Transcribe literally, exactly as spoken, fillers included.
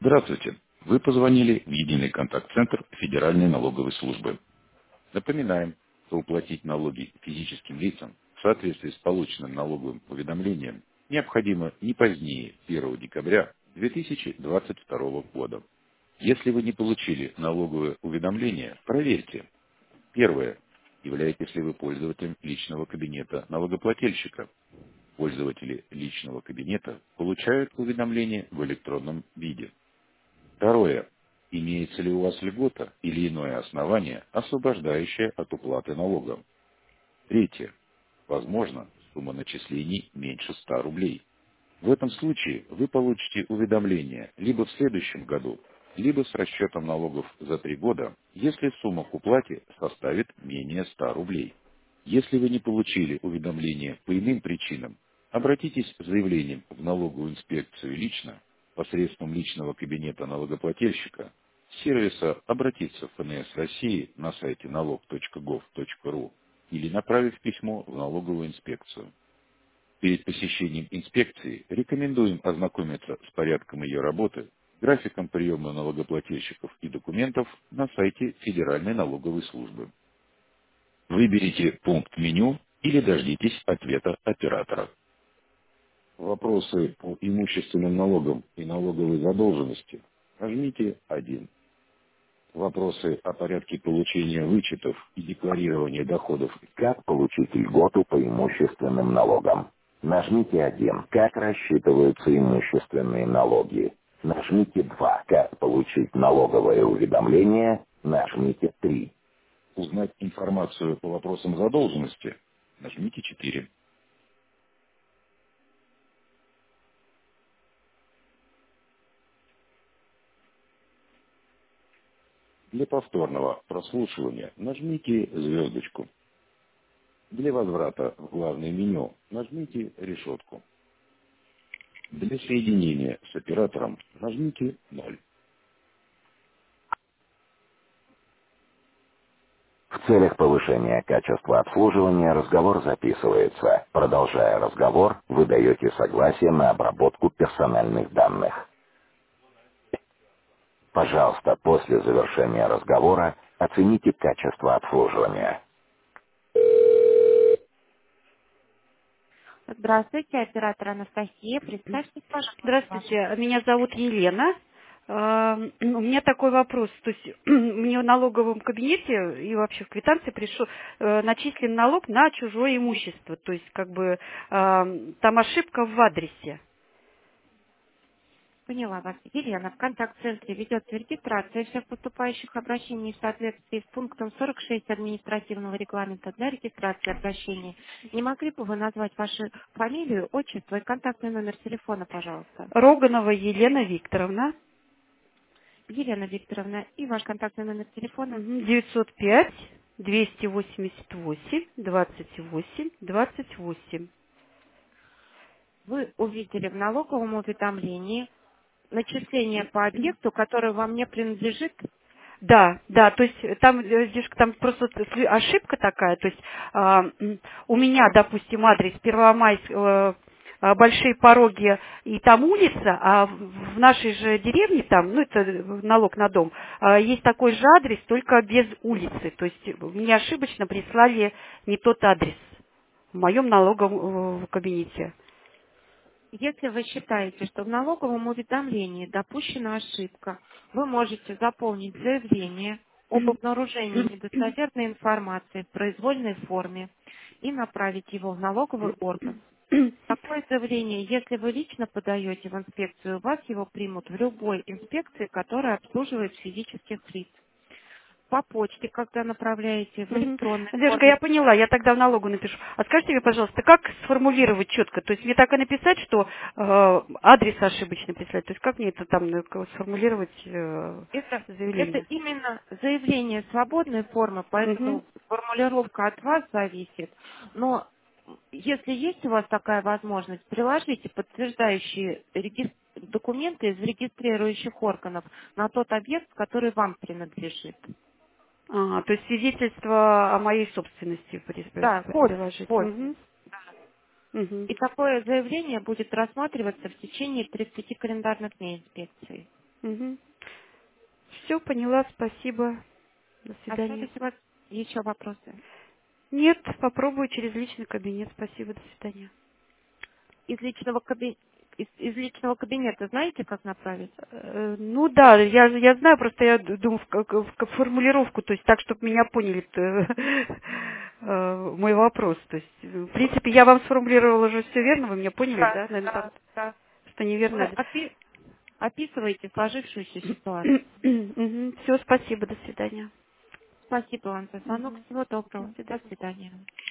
Здравствуйте. Вы позвонили в единый контакт-центр Федеральной налоговой службы. Напоминаем, что уплатить налоги физическим лицам в соответствии с полученным налоговым уведомлением необходимо не позднее первого декабря две тысячи двадцать второго года. Если вы не получили налоговое уведомление, проверьте. Первое. Являетесь ли вы пользователем личного кабинета налогоплательщика? Пользователи личного кабинета получают уведомления в электронном виде. Второе. Имеется ли у вас льгота или иное основание, освобождающее от уплаты налогов? Третье. Возможно, сумма начислений меньше ста рублей. В этом случае вы получите уведомление либо в следующем году, либо с расчетом налогов за три года, если сумма к уплате составит менее ста рублей. Если вы не получили уведомление по иным причинам, обратитесь с заявлением в налоговую инспекцию лично, посредством личного кабинета налогоплательщика, сервиса «Обратиться в эф эн эс России» на сайте налог точка гов точка ру или направив письмо в налоговую инспекцию. Перед посещением инспекции рекомендуем ознакомиться с порядком ее работы, графиком приема налогоплательщиков и документов на сайте Федеральной налоговой службы. Выберите пункт меню или дождитесь ответа оператора. Вопросы по имущественным налогам и налоговой задолженности нажмите один. Вопросы о порядке получения вычетов и декларирования доходов. Как получить льготу по имущественным налогам? Нажмите один. Как рассчитываются имущественные налоги? Нажмите два. Как получить налоговое уведомление? Нажмите три. Узнать информацию по вопросам задолженности нажмите четыре. Для повторного прослушивания нажмите звездочку. Для возврата в главное меню нажмите решетку. Для соединения с оператором нажмите ноль. В целях повышения качества обслуживания разговор записывается. Продолжая разговор, вы даете согласие на обработку персональных данных. Пожалуйста, после завершения разговора оцените качество обслуживания. Здравствуйте, оператор Анастасия. Представьтесь, пожалуйста, вашу. Здравствуйте, меня зовут Елена. Э, У меня такой вопрос. То есть мне в налоговом кабинете и вообще в квитанции пришел э, начислен налог на чужое имущество. То есть как бы э, там ошибка в адресе. Поняла вас. Елена, в контакт-центре ведется регистрация всех поступающих обращений в соответствии с пунктом сорок шесть административного регламента для регистрации обращений. Не могли бы вы назвать вашу фамилию, отчество и контактный номер телефона, пожалуйста? Роганова Елена Викторовна. Елена Викторовна, и ваш контактный номер телефона? Мгм. девятьсот пять двести восемьдесят восемь двадцать восемь двадцать восемь. Вы увидели в налоговом уведомлении начисление по объекту, который вам не принадлежит. Да, да, то есть там, э, здесь там просто вот сли- ошибка такая, то есть а, м, у меня, допустим, адрес Первомайск, э, а, Большие Пороги и там улица, а в в нашей же деревне там, ну это э, налог на дом, а, есть такой же адрес, только без улицы, то есть мне ошибочно прислали не тот адрес в моем налоговом э, кабинете. Если вы считаете, что в налоговом уведомлении допущена ошибка, вы можете заполнить заявление об обнаружении недостоверной информации в произвольной форме и направить его в налоговый орган. Такое заявление, если вы лично подаете в инспекцию, вас его примут в любой инспекции, которая обслуживает физических лиц. По почте, когда направляете в Мгм. электронной Девушка, форме. я поняла, я тогда в налогу напишу. А скажите мне, пожалуйста, как сформулировать четко? То есть мне так и написать, что э, адрес ошибочно прислать? То есть как мне это там э, как сформулировать э, Это, это заявление? именно заявление свободной формы, Мгм. поэтому формулировка от вас зависит. Но если есть у вас такая возможность, приложите подтверждающие регис- документы из регистрирующих органов на тот объект, который вам принадлежит. А, то есть свидетельство о моей собственности при- Да, при- подпись, приложить. подпись. Мгм. Мгм. И такое заявление будет рассматриваться в течение тридцати календарных дней инспекции. поняла, спасибо. До свидания. Остались у вас еще вопросы? Нет, попробую через личный кабинет. Спасибо, до свидания. Из личного, каби... из, из личного кабинета знаете, как направить? Э, Ну да, я, я знаю, просто я д- думаю в, как- в как формулировку, то есть так, чтобы меня поняли э, мой вопрос. То есть, в принципе, я вам сформулировала уже все верно, вы меня поняли, Да, да? Наверное, да, просто да. что Вы неверно. опи- описываете сложившуюся ситуацию. Все, спасибо, до свидания. Спасибо вам за звонок. Мгм. Всего До доброго. До свидания. свидания.